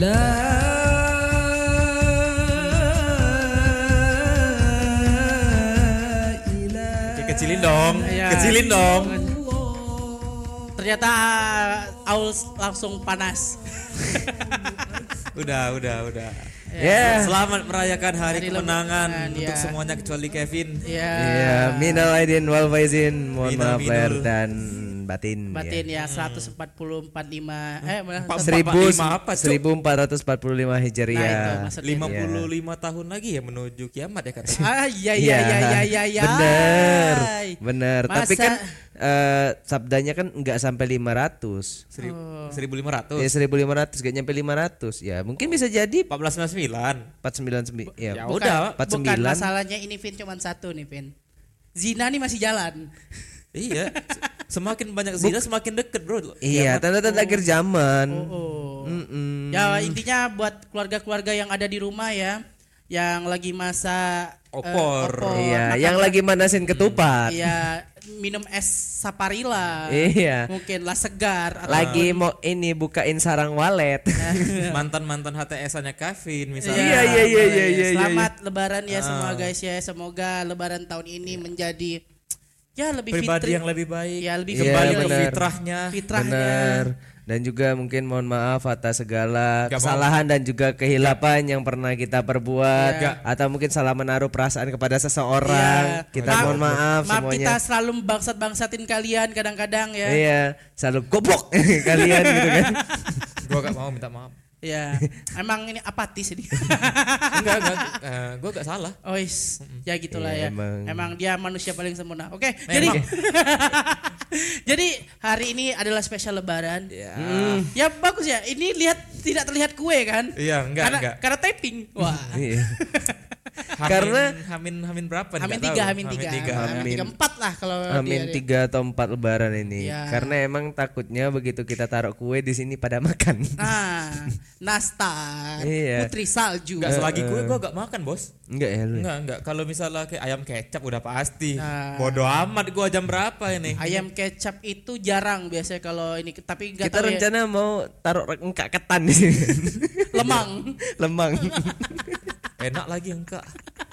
Kecilin dong, Ya. kecilin dong. Ternyata Aus langsung panas. Udah. Ya. Selamat merayakan hari Hari kemenangan kemenangan, untuk ya. semuanya kecuali Kevin. Ya. Iya, minal aidin wal faizin, mohon Minal maaf lahir minul. dan batin. Batin ya 144.5 Lima apa, Cuk? 1445 Hijriah. Nah, itu maksudnya. 55 tahun lagi ya menuju kiamat ya katanya. Iya. Bener. Tapi Masa- kan sabdanya kan nggak sampai 500. 1500. Ya 1500 gak nyampe 500. Ya mungkin bisa jadi 1499. 499 ya. Ya Bukan, udah, bukan 49. masalahnya ini Vin cuma satu nih Vin. Zina nih masih jalan. Iya. Semakin banyak zina semakin deket, Bro. Iya, tanda-tanda akhir zaman. Oh. Mm-mm. Ya intinya buat keluarga-keluarga yang ada di rumah ya, yang lagi masa Opor. Iya, makan- yang lagi manasin ketupat. Iya, minum es saparilla. Iya. Mungkin lah segar atau Lagi mau ini bukain sarang walet. Mantan-mantan HTS-nya Kevin misalnya. Iya. Selamat lebaran ya semua guys ya. Semoga lebaran tahun ini menjadi ya lebih Pribadi fitri. yang lebih baik. Ya lebih Iya, Kembali ke benar. fitrahnya. Benar. Dan juga mungkin mohon maaf atas segala Gak kesalahan dan juga kehilapan yang pernah kita perbuat Iya. atau mungkin salah menaruh perasaan kepada seseorang. Iya. Kita mohon maaf Maaf semuanya. kita selalu bangsat-bangsatin kalian kadang-kadang ya. Iya, selalu goblok kalian gitu kan. Gua gak mau minta maaf. Ya, emang ini apatis ini. Enggak. Gua gak salah. Oh, ya gitulah Iya, ya. emang. Emang dia manusia paling sempurna. Oke, Memang. jadi hari ini adalah spesial Lebaran. Ya. Ya bagus ya. Ini tidak terlihat kue kan? Iya, enggak. Karena taping. Wah. Iya. Karena Karena- Hamin berapa nih? Hamin Nggak 3, tahu. Hamin 3. Hamin. 4 lah kalau Amin dia. 3 atau 4 lebaran ini. Iya. Karena emang takutnya begitu kita taruh kue di sini pada makan. Nah, nastar, Iya. putri salju. Enggak selagi gue gak makan, Bos. Enggak ya lu? Enggak. Kalau misalnya kayak ayam kecap udah pasti. Nah. Bodoh amat gua jam berapa ini. Ayam kecap itu jarang biasanya kalau ini, tapi enggak Kita tahu ya. rencana mau taruh engkak ketan di sini. Lemang. Lemang. Enak lagi enggak.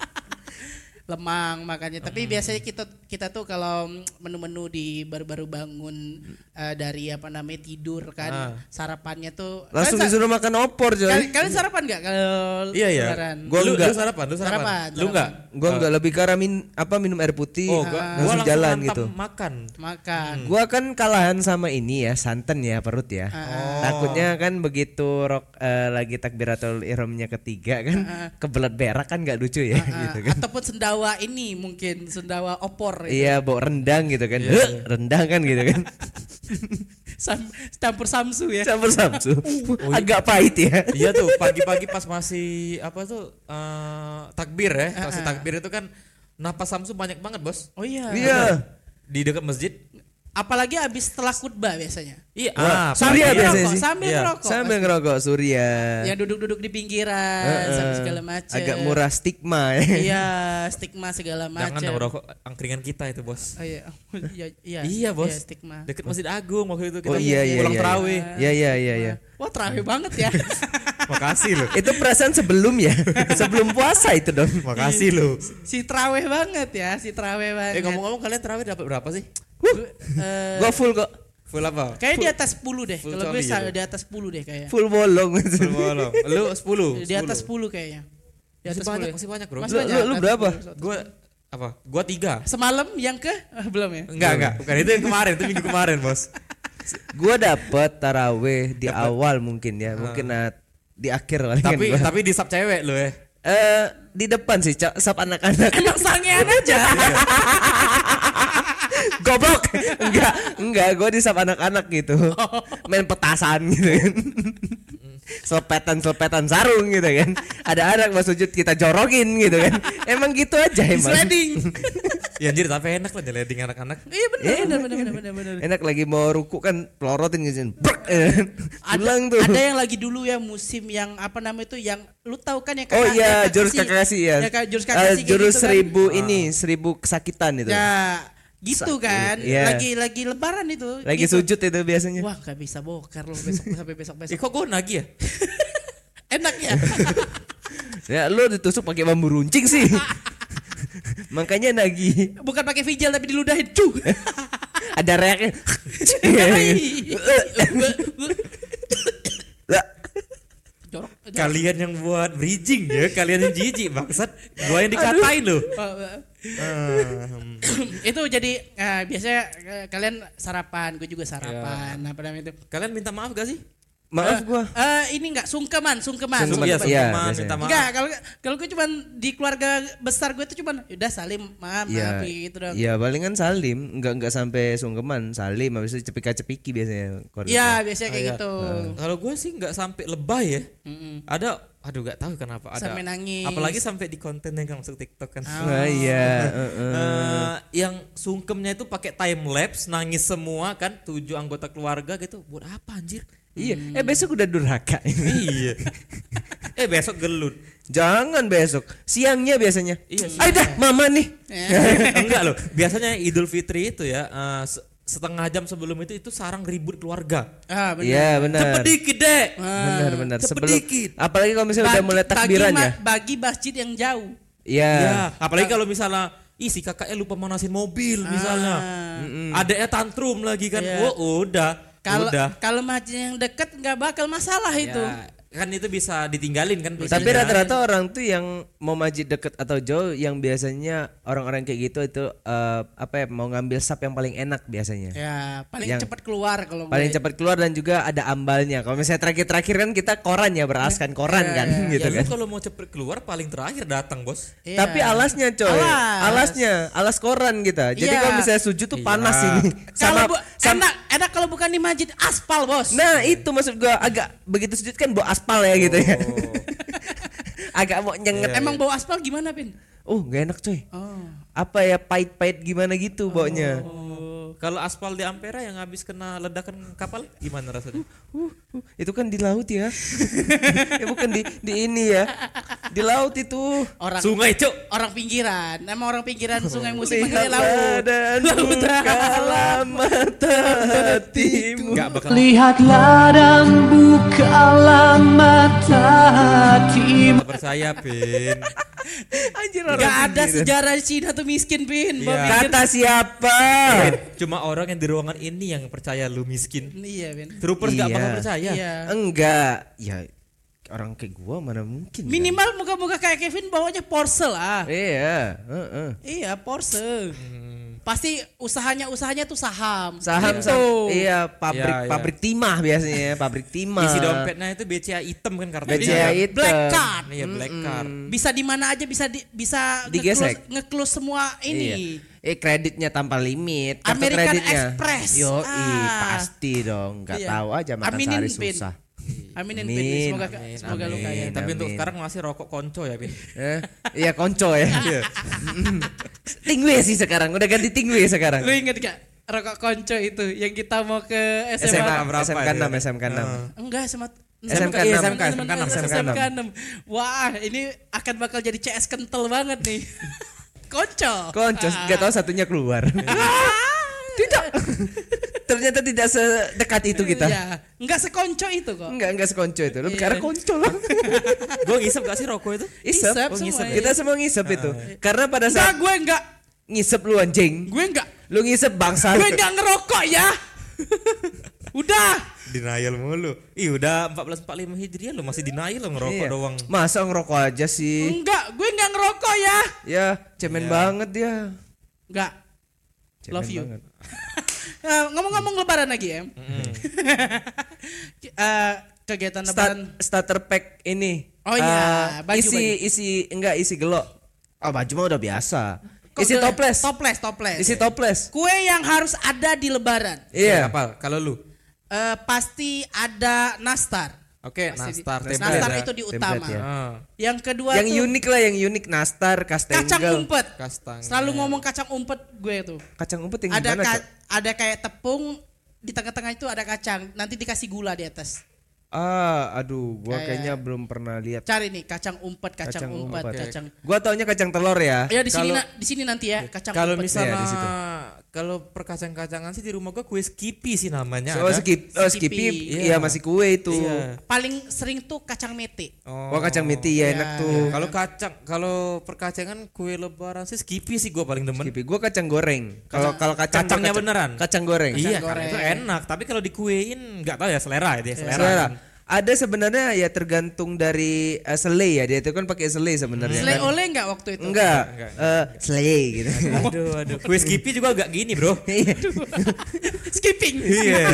Lemang makanya. Tapi biasanya kita tuh kalau menu-menu di baru-baru bangun dari apa namanya tidur kan, sarapannya tuh Langsung kalian disuruh makan opor coy. kalian sarapan enggak kalau Iya. lebaran? Gua Lu enggak. sarapan. Sarapan. Lu enggak? Gua enggak lebih ke arah minum air putih. Oh, gua langsung langsung jalan mantap gitu. makan. Makan. Gua kan kalahan sama ini ya, santan ya perut ya. Takutnya kan begitu lagi takbiratul ihramnya ketiga kan kebelet berak kan nggak lucu ya gitu kan. Ataupun sendawa ini mungkin sendawa opor gitu. Iya, bawa rendang gitu kan. Rendang kan gitu kan. Campur samsu ya. Campur samsu. Agak pahit ya. Iya tuh pagi-pagi pas masih apa tuh takbir ya. Pas takbir itu kan napas Samsu banyak banget, Bos. Oh iya. Iya. Di dekat masjid. Apalagi habis setelah khutbah biasanya. Iya, Surya biasanya sih. Sambil Iya. ngerokok. Sambil ngerokok Surya. Yang duduk-duduk di pinggiran sampai segala macam. Agak murah stigma ya. Iya, stigma segala macam. Jangan merokok angkringan kita itu, Bos. Oh iya. Iya, Bos. Iya, stigma. Dekat Masjid Agung waktu itu kita Oh iya iya. pulang iya. terawih. Iya. Wah, terawih banget ya. Makasih lu. Itu perasaan sebelum ya. Sebelum puasa itu dong. Makasih lu. Si terawih banget ya, si terawih banget. Ngomong-ngomong kalian terawih dapat berapa sih? Gua full kok. Full apa? Kayaknya di atas 10 deh. Full Kalau gue coli gitu. di atas 10 deh kayaknya. Full bolong. Full bolong. Lu 10. Di atas 10 kayaknya. Di atas 10. Masih banyak, Bro. Masih banyak. Lu berapa? Gua apa? Gua 3. Semalam yang ke belum ya? Enggak. Bukan itu yang kemarin, itu minggu kemarin, Bos. Gua dapet taraweh di awal mungkin ya. Mungkin di akhir lah kan gua. Tapi di sub cewek lu ya. Di depan sih sab anak-anak. Emang sangean aja. Goblok. Enggak, gue di sab anak-anak gitu. Main petasan gitu kan. Selepetan sarung gitu kan. Ada anak mau sujud kita jorogin gitu kan. Emang gitu aja Di emang. sliding. Ya anjir tapi enak lah nyeleding anak-anak. Iya benar. Enak lagi mau ruku kan pelorotin gitu. Pulang tuh. Ada yang lagi dulu ya musim yang apa namanya itu yang lu tahu kan yang Oh iya, jurus kakak ya. Ya, jurus kakak Jurus gitu kan. 1000 kesakitan itu. Ya, gitu kan. Iya. Lagi lebaran itu. Lagi gitu. sujud itu biasanya. Wah, gak bisa bokar lu besok sampai besok. Kok gue nagih ya? Enak ya. Ya lu ditusuk pakai bambu runcing sih. Makanya nagih. Bukan pakai vigil tapi diludahin. Cuh. Ada reaknya. Jorok. Kalian yang buat bridging ya, kalian yang jijik bangsat. Gua yang dikatain loh. Itu jadi biasanya kalian sarapan, gue juga sarapan. Apa namanya itu? Kalian minta maaf gak sih? Maaf gua. Ini enggak sungkeman. Iya, Sungkeman, biasanya. minta maaf. Enggak, kalau gue cuman di keluarga besar gue itu cuman udah salim, maaf gitu dong. Iya, palingan salim, enggak sampai sungkeman, salim habis itu cepika-cepiki biasanya. Iya, biasanya kayak gitu. Kalau gue sih nggak sampai lebay ya. Ada, aduh nggak tahu kenapa ada. Sampai nangis. Apalagi sampai di konten yang masuk TikTok kan. Nah, iya, Yang sungkemnya itu pakai time lapse, nangis semua kan, 7 anggota keluarga gitu. Buat apa anjir? Iya, besok udah durhaka. Iya. Besok gelut. Jangan besok, siangnya biasanya. Iya sih. Ayo dah, mama nih. Enggak loh. Biasanya Idul Fitri itu ya setengah jam sebelum itu sarang ribut keluarga. Benar. Iya, benar. Cepet dikit deh. Benar. Cepet Sebelum dikit. apalagi kalau misalnya udah mulai takbiran ya. Bagi masjid yang jauh. Iya. Ya, apalagi kalau misalnya si kakaknya lupa manasin mobil misalnya. Adeknya tantrum lagi kan. Iya. Udah. Kalau masjid yang dekat nggak bakal masalah itu. Kan itu bisa ditinggalin kan. Tapi rata-rata orang tuh yang mau masjid deket atau jauh yang biasanya orang-orang kayak gitu itu mau ngambil sap yang paling enak biasanya. Ya, paling cepat keluar kalau paling gue. cepat keluar dan juga ada ambalnya. Kalau misalnya terakhir-terakhir kan kita koran ya, beraskan koran kan gitu Ya, kan. lu kalau mau cepet keluar paling terakhir datang, Bos. Iya. Tapi alasnya coy, alas koran kita. Jadi Iya. kalau misalnya sujud tuh panas ini. Kalau enak kalau bukan di masjid aspal, Bos. Nah itu maksud gua, agak begitu sujud kan bau aspal ya gitu ya. Agak mau nyenget. Emang bau aspal gimana, Pin? Gak enak coy. Oh. Apa ya, pahit-pahit gimana gitu baunya. Kalau aspal di Ampera yang habis kena ledakan kapal gimana rasanya? Itu kan di laut ya. Ya bukan di ini ya. Di laut itu. Sungai, Cuk. Orang pinggiran. Emang orang pinggiran Sungai Musi Lihatlah panggilnya laut. dan bukalah mata hatimu. Enggak bakal. Lihatlah dan bukalah mata hatimu. Percaya, Pin. Anjir, Gak ada sejarah Cina tuh miskin, Pin. Iya. Kata siapa? Cuma orang yang di ruangan ini yang percaya lu miskin. Iya, Pin. Troopers gak Iya. bakal percaya. Iya. Enggak. Ya orang kayak gua mana mungkin. Minimal muka-muka kayak Kevin bawanya Porsche lah. Kan? Iya, Iya, Porsche. Pasti usahanya tuh saham. Saham, Gitu. iya, Iya. pabrik timah biasanya, pabrik timah. Isi dompetnya itu BCA hitam kan karena BCA hitam. Black card. Iya, black card. Bisa di mana aja bisa Digesek. nge-close semua ini. Iya. Kreditnya tanpa limit, kartu American kreditnya. Express. Pasti dong, nggak Iya. tahu aja makan Aminin, sehari Pin. susah. Aminin, Amin. Pin. Semoga lu Amin. kaya. Tapi untuk Amin. sekarang masih rokok konco ya, Pin. Iya konco ya. Tingwe sih sekarang, udah ganti tingwe sekarang. Lu inget gak rokok konco itu yang kita mau ke SMA? SMK berapa SMK ya? 6, SMK 6. Enggak, SMK SMK iya, 6. SMK 6. Wah, ini akan bakal jadi CS kental banget nih. Konco. Konco, gak tahu satunya keluar. Tidak. Ternyata tidak sedekat itu kita. Ya, enggak sekonco itu kok. Enggak sekonco itu. Lebih Iya. karena konco lah. Gue ngisep gak sih rokok itu? Isep, Isep oh, semua, ngisep. iya. Kita semua ngisep itu. Karena pada Enggak, saat gue enggak. ngisep lu anjing. Gue enggak. Lu ngisep bangsa. Gue enggak ngerokok ya. Udah. Denial mulu. Ih, udah 1445 Hijriah lu masih denial lo ngerokok Iya. doang. Masa ngerokok aja sih? Enggak, gue enggak ngerokok ya. Ya, cemen banget dia. Enggak. Cemen Love you. banget. Ngomong-ngomong lebaran lagi, Em. Kegiatan lebaran. Starter pack ini. Oh iya, baju, isi gelok. Oh, baju mah udah biasa. Kok Isi gelap? toples. Toples. Isi toples. Kue yang harus ada di lebaran. Iya. Apa? Kalau lu? Pasti ada nastar. Oke, Pasti nastar tempe. Nastar ada. itu di utama. Template ya. Yang kedua Yang tuh unik lah, yang unik nastar, kacang kastengel. umpet. Kastang. Selalu ngomong kacang umpet gue tuh. Kacang umpet yang Ada gimana, Cok? ada kayak tepung di tengah-tengah itu ada kacang. Nanti dikasih gula di atas. Aduh, gua kayaknya belum pernah lihat Cari nih kacang umpet, kacang umpet, kacang. Gua taunya kacang telur ya. Ya di sini nanti ya kacang Kalau umpet. misalnya Iya, di situ. kalau perkacang-kacangan sih di rumah gua kue Skippy sih namanya. Oh, ada. Skippy. Iya. Iya, masih kue itu. Iya. Paling sering tuh kacang mete. Oh, kacang meti ya enak tuh. Kalau perkacangan kue lebaran sih Skippy sih gua paling demen. Skippy. Gua kacang goreng. Kalau Kacangnya beneran. Kacang goreng. Iya, goreng. itu enak. Tapi kalau dikuein nggak tahu ya selera itu ya selera. Selera. kan. Ada sebenarnya ya tergantung dari selai ya, dia itu kan pakai selai sebenarnya. Selai kan. oleh enggak waktu itu? Enggak. Selai gitu. Aduh. Kue Skippy juga agak gini, Bro. Skipping. Iya.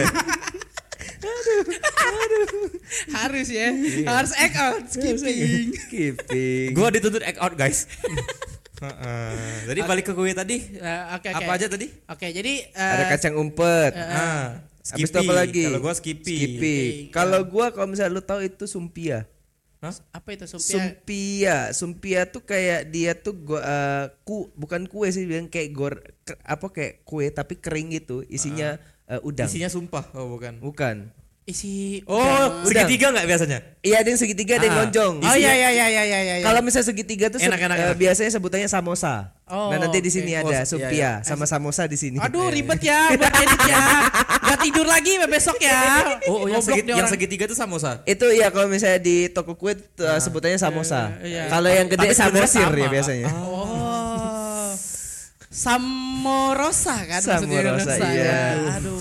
Harus ya. Harus act out skipping. Skipping. Gua dituntut act out, guys. Jadi balik ke kue tadi. Oke. Apa aja tadi? Oke, jadi Ada kacang umpet. Habis itu apa lagi? Kalau gua Skippy. Kalau gua kalau misalnya lu tahu itu sumpia. Hah? apa itu sumpia? Sumpia tuh kayak dia tuh bukan kue sih, bilang kayak kayak kue tapi kering gitu, isinya udang. Isinya sumpah. Oh, bukan. Bukan. Isi Segitiga enggak biasanya? Iya, ada yang segitiga, ada yang lonjong. Oh iya. Kalau misalnya segitiga tuh Enak. biasanya sebutannya samosa. Oh, Nah, nanti di sini oke. ada Oh, sumpia sama samosa di sini. Aduh ribet ya buat edit ya. Gak tidur lagi besok ya. Oh, yang, Goblok dia yang orang. segitiga itu samosa. Itu ya kalau misalnya di toko kue sebutannya samosa. iya. Kalau yang gede Tapi sebenarnya samosir sama. ya biasanya. Oh. Samorosa kan maksudnya Samorosa, Rosa, iya. ya. Aduh.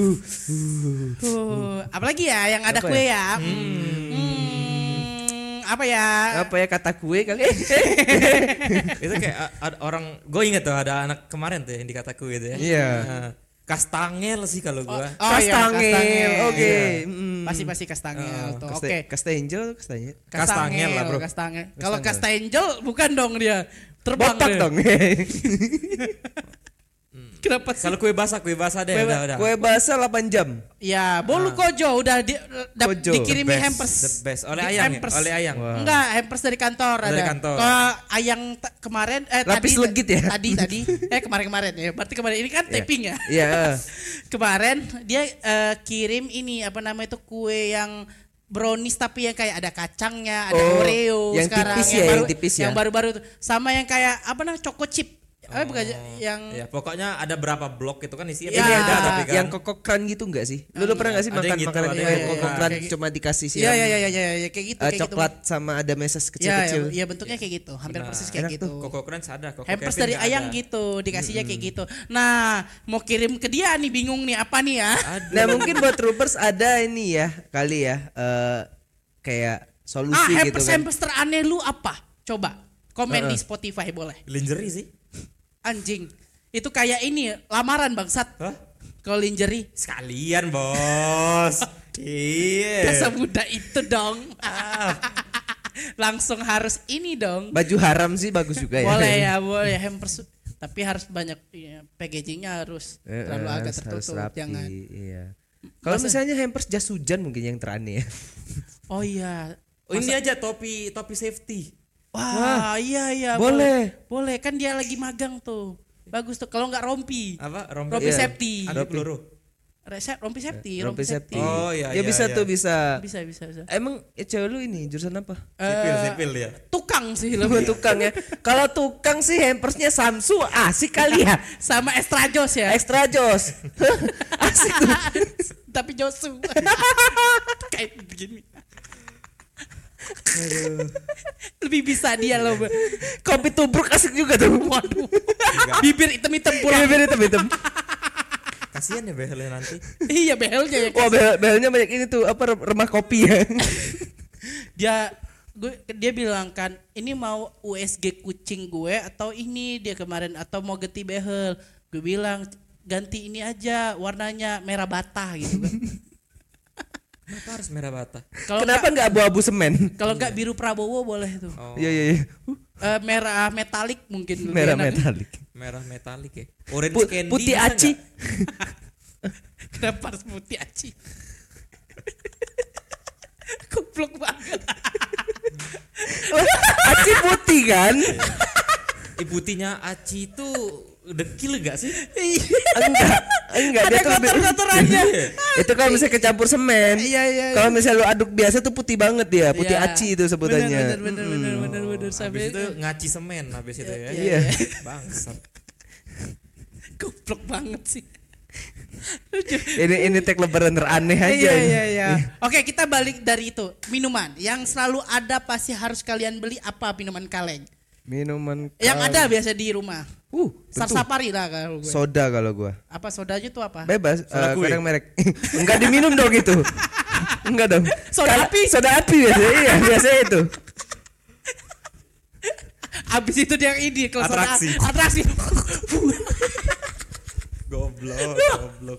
Apalagi ya yang ada Apa kue ya? ya. Apa ya? Apa ya kata kue kali? Itu kayak ada orang, gue inget tuh ada anak kemarin tuh yang dikata kue itu ya. Iya. Kastangel sih kalau gue. Oh, iya, Kastangel. Oke. Pasti kastangel tuh. Oke. Kastangel, kastangel. Kastangel lah, bro. Kastangel. Kalau kastangel bukan dong dia. Terbang Botak dia. dong. Kenapa sih? Kalau kue basah deh udah. Kue basah 8 jam. Ya, bolu kojo udah Kojo. dikirimi The hampers. best. Oleh Di ayang hampers. ya? Oleh ayang. Wah. Enggak, hampers dari kantor Dari ada. kantor. Kalau ayang kemarin Lapis tadi, legit ya? Tadi kemarin ya. Berarti kemarin ini kan taping ya. Iya. Kemarin dia kirim ini apa namanya itu kue yang brownies tapi yang kayak ada kacangnya, ada Oh, Oreo yang sekarang tipis ya, yang tipis ya? Yang baru-baru tuh. Sama yang kayak apa namanya choco chip. Bukan yang Ya, pokoknya ada berapa blok itu kan isinya Ya, beda tapi kan. Yang kokokran gitu enggak sih? Lu pernah enggak sih Ada makan yang gitu, makanan ada yang yang kokokran kayak gitu. cuma dikasih sih? Iya kayak gitu kayak Coklat sama ada meses gitu. kecil-kecil. Iya bentuknya kayak gitu, hampir persis kayak enak gitu. Koko keren ada, Koko Hampers Kevin dari nggak ayang ada. gitu, dikasihnya kayak gitu. Nah, mau kirim ke dia nih bingung nih apa nih ya? Nah, mungkin buat troopers ada ini ya, kali ya kayak solusi gitu hampers kan. hampers teraneh lu apa? Coba komen di Spotify boleh. Lingerie sih. Anjing. Itu kayak ini lamaran bangsat. Hah? Kalau lingerie. Sekalian, Bos. Iya. Dasar muda itu dong. Langsung harus ini dong. Baju haram sih bagus juga ya. Boleh hampers. Tapi harus banyak ya, packagingnya harus terlalu agak tertutup, rapi, jangan. Iya. Kalau misalnya hampers jas hujan mungkin yang teraneh ya. Oh iya. Oh, ini aja topi safety. Wah, iya boleh. Boleh kan dia lagi magang tuh. Bagus tuh kalau nggak rompi. Apa? Rompi Iya. safety. Ada peluru. Rompi safety, Rompi safety. Oh, iya, Ya iya, bisa iya. tuh bisa. Bisa. Emang cewek lu ini jurusan apa? Sipil ya. Tukang sih Lu lebih. tukang ya. Kalau tukang sih hampersnya Samsu asik kali ya. Sama extra jos ya. Extra jos. Asik tuh. Tapi Josu. Kayak begini. Lebih bisa dia loh. Kopi tubruk asik juga tuh. Waduh. Bibir hitam-hitam pulang. Iya, hitam. Kasihan ya behelnya nanti. Iya behelnya ya. Wah, belnya banyak ini tuh apa remah kopi ya. Dia bilang kan ini mau USG kucing gue atau ini dia kemarin atau mau ganti behel. Gue bilang ganti ini aja warnanya merah bata gitu kan. Kenapa harus merah bata? Kenapa enggak abu-abu semen? Kalau enggak biru Prabowo boleh tuh. Oh, Iya. Merah metalik mungkin lebih Merah enak. metalik. merah metalik ya. Orange candy. Putih bisa aci. nggak? Kenapa harus putih aci? Goblok banget. Aci putih kan? Putihnya aci itu dekil gak sih? Enggak dia Ada tuh lebih kotor-kotorannya. itu kalau misalnya kecampur semen. Iya. Kalau misalnya lu aduk biasa tuh putih banget dia, putih Iya. aci itu sebutannya. Bener. Habis Sampai itu ngaci semen habis itu ya. Iya. Bangsat. Goblok banget sih. Ini tag lebaran teraneh aja. Iya. Oke, kita balik dari itu. Minuman yang selalu ada pasti harus kalian beli apa minuman kaleng? Minuman Yang ada biasa di rumah. tentu. Sarsapari lah kalau gue. Soda kalau gua. Apa sodanya tuh apa? Bebas, Soda kue. kadang merek. Enggak diminum dong itu. Enggak dong. Soda api. Soda api biasanya. Iya, biasanya itu. Abis itu dia yang ini kalau soda Atraksi. atraksi. Goblok.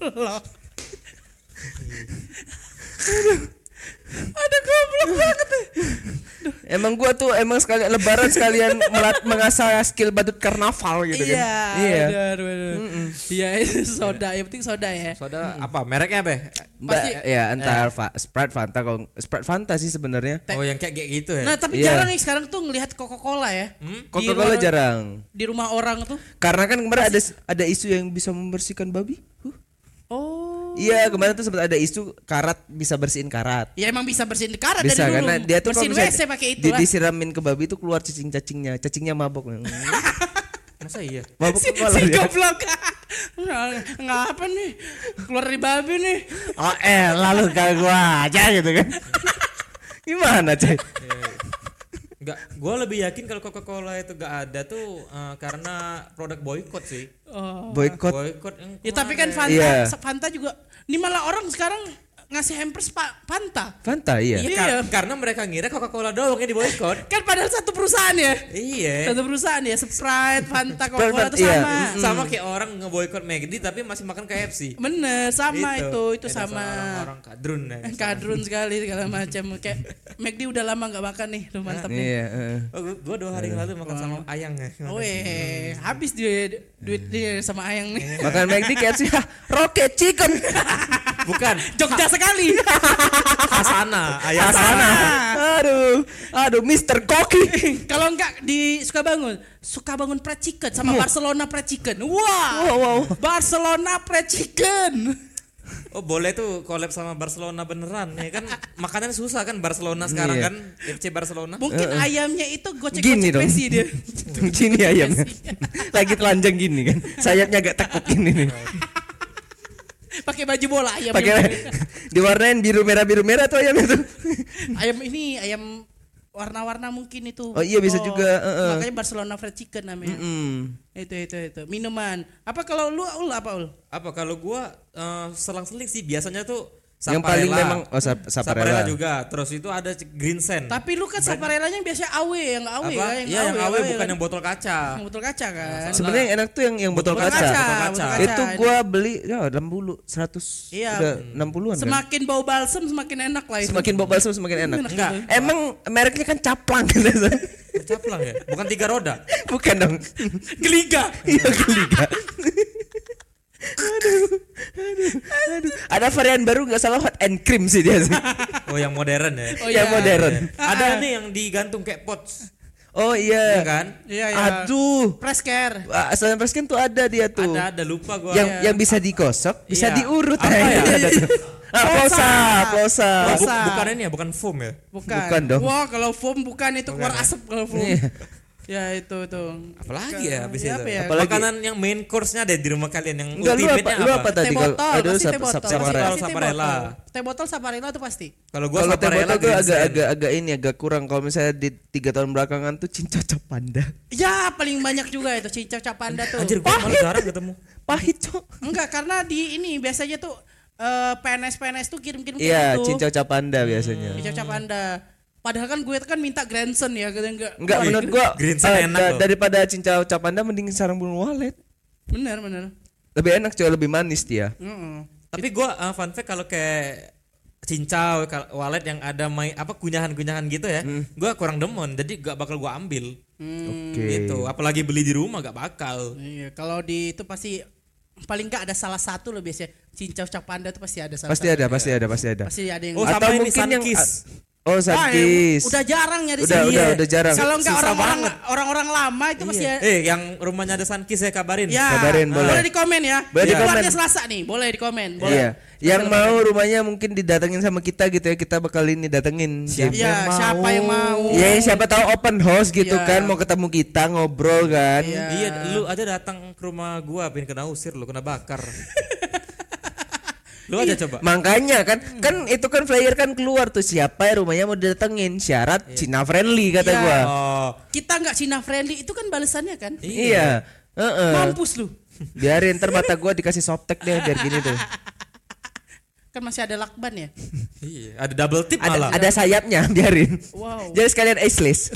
Ada goblok banget. Emang gua tuh sekali lebaran sekalian mengasah skill badut karnaval gitu kan. Iya. Iya, itu soda. Yang penting soda ya. Soda apa? Mereknya apa? Pasti- Ya entar Sprite Fanta kalau Sprite Fanta sih sebenarnya. Oh, yang kayak gitu ya. Nah, tapi Iya. jarang nih sekarang tuh ngelihat Coca-Cola ya. Di Coca-Cola luar- jarang. Di rumah orang tuh. Karena kan kemarin ada isu yang bisa membersihkan babi. Oh. Iya, kemarin tuh sempat ada isu karat bisa bersihin karat. Ya emang bisa bersihin karat Bisa dari dulu. karena dia tuh kalau bersihin misalnya WC pakai itu lah. disiramin ke babi itu keluar cacingnya mabok. Masa iya? Mabok Si kepala dia. goblok. Ngapa nih? Keluar dari babi nih. Oh lalu kalau gua aja gitu kan. Gimana coy? Enggak, gue lebih yakin kalau Coca-Cola itu gak ada tuh karena produk boykot sih. Boykot. Boykot yang Ya tapi kan kemarin. Fanta, Iya. Fanta juga. Ini malah orang sekarang ngasih hampers Fanta. Fanta iya. Iya, karena mereka ngira Coca-Cola doang yang diboykot. Kan padahal satu perusahaan ya. Iya. Satu perusahaan ya, Sprite, Fanta, Coca-Cola itu Iya. sama. Sama kayak orang ngeboykot McD tapi masih makan KFC. Bener, sama itu Dasar sama. orang kadrun ya. Kadrun sekali segala macam. Kayak McD udah lama nggak makan nih, lu mantap nih. Iya, Oh, gue 2 hari yang lalu makan sama ayang ya. Weh, habis dia duit dia sama Ayang nih. Makan McD KFC, rocket chicken. Bukan. Jogja sekali. Hasana, ayang Sana. Aduh, Mr. Koki. Kalau enggak di Sukabangun Fried Chicken sama Barcelona Fried Chicken. Wah. Wow. Barcelona Fried Chicken. Oh boleh tuh collab sama Barcelona beneran ya kan makanannya susah kan Barcelona sekarang Iya. kan FC Barcelona. Mungkin ayamnya itu Gini gocek-gocek dong. Messi dia. Gini ayamnya. Lagi telanjang gini kan. Sayapnya agak tekuk gini nih. Pakai baju bola ayam. Pakai diwarnain biru merah tuh ayamnya tuh. Ayam warna-warna mungkin itu. Oh, iya, bisa juga, Makanya Barcelona Fried Chicken namanya. Itu. Minuman. Apa kalau lu apa ul? Apa kalau gua selang-seling sih biasanya tuh Yang paling Saparella. memang Saparella juga. Terus itu ada Green Sand. Tapi lu kan Saparellanya biasanya AW, yang AW apa? ya, Iya, yang AW bukan kan? yang botol kaca. Yang botol kaca kan. Sebenarnya yang enak tuh yang botol Botol kaca. botol kaca. Itu gua beli ya 60 100 Iya. udah 60-an kan. Semakin bau balsam semakin enak lah itu. Semakin bau balsam semakin enak. Enggak. Emang mereknya kan caplang kan. Caplang ya? Bukan 3 roda. Bukan dong. Geliga. Iya geliga. Aduh. Ada varian baru nggak salah hot and cream sih dia sih. Oh yang modern ya. Oh, Yang iya. modern. Ada nih yang digantung kayak pots. Oh Iya iya. kan? Iya. Aduh. Press care. Asal presken tuh ada dia tuh. Ada lupa gua. Yang bisa digosok, bisa Iya. diurut. Apa ya? Ada tuh. Plosa. Oh, Plosa. bukan ini ya, bukan foam ya. Bukan dong. Wah, kalau foam bukan itu keluar ya? asap kalau foam. Iya. Ya itu tuh. Apalagi ya habis Ya, itu. apa ya? Apalagi- Makanan yang main course-nya ada di rumah kalian yang Enggak lu ultimate-nya apa? Lu apa tadi Teh kalau botol, aduh pasti teh botol. Saparella. Pasti teh Saparella. botol. Teh botol Saparella tuh pasti. Kalau gua Kalau teh Saparella botol tuh Green Sand. agak ini agak kurang kalau misalnya di 3 tahun belakangan tuh cincau panda. Ya, paling banyak juga itu cincau capanda tuh. Anjir gua malah jarang ketemu. Pahit, Cok. Enggak, karena di ini biasanya tuh PNS tuh kirim-kirim Iya, gitu. cincau capanda biasanya. Cincau capanda. Padahal kan gue kan minta grandson ya, gitu enggak. Enggak menurut gua Green Sand enak loh. daripada cincau capanda mending sarang burung walet. Bener. Lebih enak coy, lebih manis dia. Heeh. Tapi gua fun fact kalau kayak cincau walet yang ada kunyahan-kunyahan gitu ya, gua kurang demen jadi gak bakal gua ambil. Oke. Gitu. Apalagi beli di rumah gak bakal. Iya, kalau di itu pasti paling enggak ada salah satu loh biasanya. Cincau capanda tuh pasti ada salah Pasti satu. ada. Pasti ada yang Oh, Atau sama ini mungkin yang Sunkiss. Oh, Sankis. Udah jarang nyari Udah jarang. Kalau enggak Susah orang-orang lama itu masih ya. Yang rumahnya ada Sankis saya kabarin. Ya, Kabarin, boleh. di komen ya. Boleh di komen. Keluarnya Selasa nih, boleh di komen. Boleh. Iya. Yang mau rumahnya mungkin didatengin sama kita gitu ya. Kita bakal ini datengin. Iya, siapa yang mau? Ya, siapa tahu open house gitu Iya. kan, mau ketemu kita ngobrol kan. Iya, lu aja datang ke rumah gua pengen kena usir lu, kena bakar. Lu aja coba. Makanya kan itu kan flyer kan keluar tuh siapa ya rumahnya mau didatengin, syarat Cina friendly kata Iya. gua. Oh, Kita enggak Cina friendly itu kan balasannya kan? Iya. Heeh. Mampus lu. Biarin ntar mata gua dikasih softtek deh biar gini tuh. Kan masih ada lakban ya? iya, ada double tip Ada, malah. ada sayapnya biarin. Wow. Jadi sekalian aceless.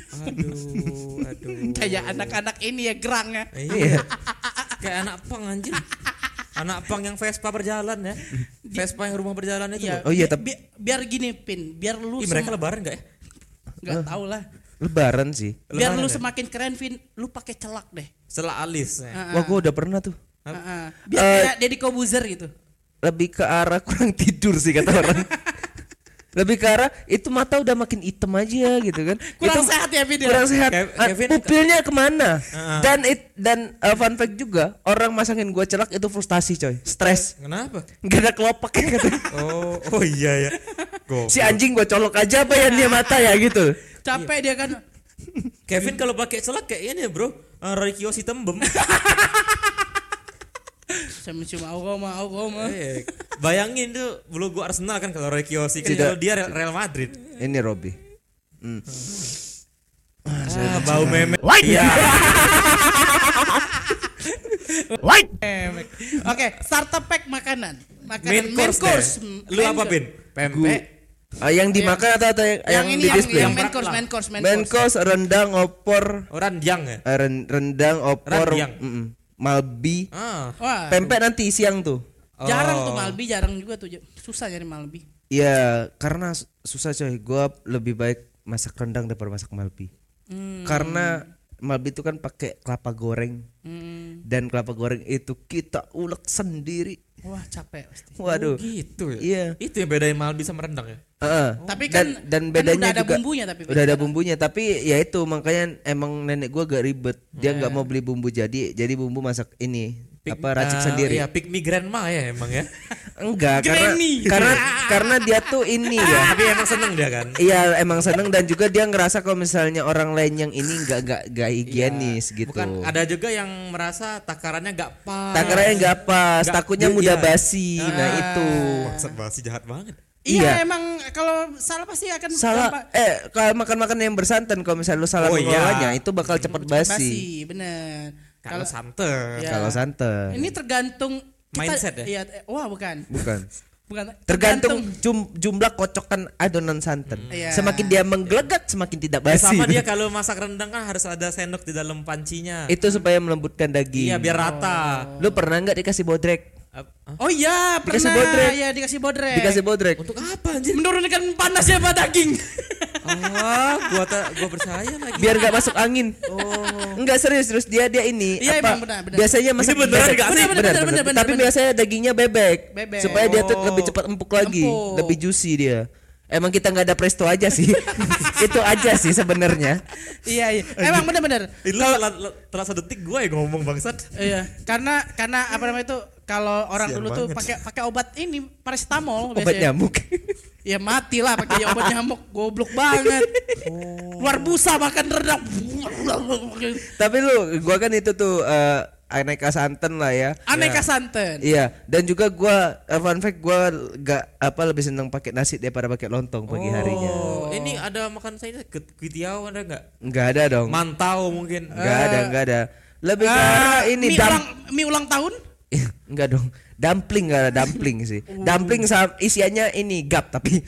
Aduh. Kayak anak-anak ini ya gerangnya. Iya. Kayak anak pang anjir. Anak pang yang Vespa berjalan ya. Vespa yang rumah berjalan itu. Iya. Oh iya, tapi biar gini Pin, biar lu Mereka lebaran enggak ya? enggak tahu lah. lebaran sih. Biar Lebaran lu ya? semakin keren Vin, lu pakai celak deh. Setelah alis. Ya. Wah, gua udah pernah tuh. Biar kayak Deddy Kobuzer gitu. Lebih ke arah kurang tidur sih kata orang. Lebih ke arah itu mata udah makin hitam aja gitu kan. Kurang Itu sehat ya Vin. kurang sehat. Kevin- Pupilnya kemana? Dan fun fact juga orang masangin gua celak itu frustasi coy, stres. Kenapa? Gak ada kelopaknya katanya. Oh iya ya. Si anjing gua colok aja apa ya dia mata ya gitu. Capek dia kan. Kevin kalau pakai celak kayak ini bro, Roy Kiyoshi tembem. Saya mencium aroma. Bayangin tuh logo Arsenal kan kalau Roy Kiyoshi kan, kalau dia Real Madrid. Ini Robby. Bau meme. Iya. Oke, starter pack makanan. Main course. Lu apa Bin? Pempek. Yang dimakan atau yang ini di display? yang main course. Main course rendang, opor, Rendang ya? rendang, opor, Rendang. malbi, Wah, pempek nanti siang tuh. jarang tuh Malbi, jarang juga tuh. Susah nyari Malbi. Iya, karena susah coy. Gua lebih baik masak rendang daripada masak malbi. Karena malbi itu kan pakai kelapa goreng. Dan kelapa goreng itu kita ulek sendiri. Wah, capek pasti. Waduh. Gitu ya? Iya. Itu yang bedain Malbi sama rendang ya? Tapi kan dan kan bedanya udah ada juga bumbunya tapi udah ada bumbunya, tapi ya itu makanya emang nenek gua agak ribet. Dia nggak mau beli bumbu jadi bumbu masak ini racik sendiri. Iya, pick me grandma ya emang ya. Enggak, Granny. karena dia tuh ini ya. Tapi emang seneng dia kan. Iya, emang seneng dan juga dia ngerasa kalau misalnya orang lain yang ini enggak higienis gitu. Bukan, ada juga yang merasa takarannya nggak pas. Takarannya enggak pas, Nggak- takutnya mudah iya. basi. Nah, itu. Maksud basi jahat banget. Iya, Iya. emang kalau salah pasti akan Salah gampang kalau makan-makan yang bersantan kalau misalnya lu salah Oh, iya. mengelolanya itu bakal cepat basi. basi, bener. Kalau santan. Ya. Kalau santan. Ini tergantung Mindset ya? Iya, wah bukan. Bukan. Bukan. Tergantung jumlah kocokan adonan santan. Iya. Semakin dia menggelegat semakin tidak basi. Sama dia kalau masak rendang kan harus ada sendok di dalam pancinya. Itu supaya melembutkan daging. Iya, biar rata. Lu pernah nggak dikasih bodrek? Oh iya, Dikasih pernah. bodrek. Iya, dikasih bodrek. Dikasih bodrek. Untuk apa anjir? menurunkan panasnya pada daging. Gua percaya lagi. Biar nggak masuk angin. Enggak serius terus dia ini Iya, apa? emang benar. Biasanya masak Ini beneran bebek. nggak sih? Bener. Tapi biasanya dagingnya bebek. Bebek. Supaya dia tuh lebih cepat empuk lagi, Empuk. lebih juicy dia. Emang kita nggak ada presto aja sih. Itu aja sih sebenarnya. Iya. Emang bener-bener. Lu telah sedetik gue ya ngomong bangsat. Iya, karena apa namanya itu kalau orang Sian dulu tuh banget. pakai obat ini paracetamol Obat biasanya. nyamuk. Ya mati lah pakai obat nyamuk, goblok banget. Luar busa makan rendang. Tapi gua kan itu tuh aneka santan lah ya. Aneka santan. Iya, dan juga gua fun fact gua lebih seneng pakai nasi daripada pakai lontong pagi harinya. Oh, ini ada makan saya kuitiau ada nggak? Enggak ada dong. Mantau mungkin. Enggak ada. Lebih ke arah ini mie ulang tahun? Enggak dong. Dumpling enggak ada dumpling sih. Dumpling isiannya ini gap tapi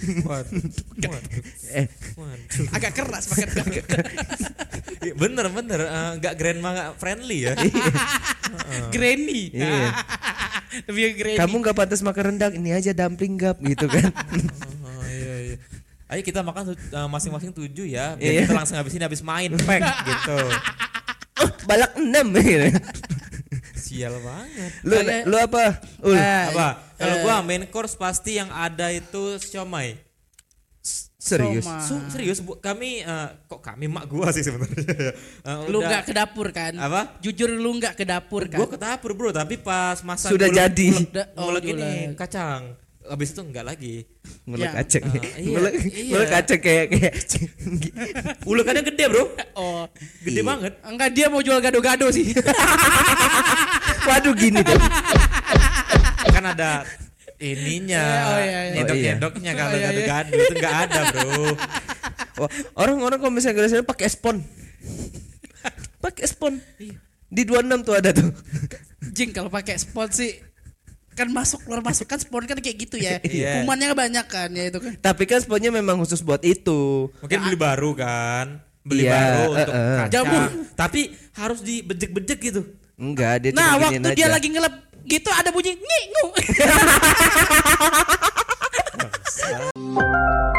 Agak keras makan agak keras. Bener nggak grandma nggak friendly ya. Granny. Iya. Lebih ke granny. kamu enggak pantas makan rendang, ini aja dumpling gap gitu kan. Oh, iya. Ayo kita makan masing-masing 7 ya. Biar Iya. kita langsung habis main pack gitu. Balak 6 gitu. Sial banget. Lu apa? Apa? Kalau gua main course pasti yang ada itu siomay. Serius. Soma. Serius kami kok kami mak gua sih sebenarnya. Lu nggak ke dapur kan? Apa? Jujur lu nggak ke dapur kan? Gua ke dapur bro, tapi pas masak Sudah jadi. ngulek ini ngulek. kacang. Habis itu enggak lagi. Ngulek Ya. kacang. Iya, Ngulek kacang kayak Ulekannya gede bro, Oh, gede Iya. banget. enggak, dia mau jual gado-gado sih. waduh gini tuh. Kan ada ininya, Oh, iya, iya. nyedok-nyedoknya kalau Oh, iya, iya. gado-gado itu enggak ada bro. Wah, orang-orang kalau misalnya gado pakai spon. Pakai spon. Di 26 tuh ada tuh. Jing, kalau pakai spon sih kan masuk keluar masuk kan spon kan kayak gitu ya. Iya. Kumannya banyak kan ya itu kan. Tapi kan sponnya memang khusus buat itu. Mungkin beli baru kan, beli Iya, baru untuk kacang. Jamur. Tapi harus dibejek-bejek gitu. Enggak, dia Nah, cuma waktu giniin dia aja. lagi ngelap gitu ada bunyi ngingu.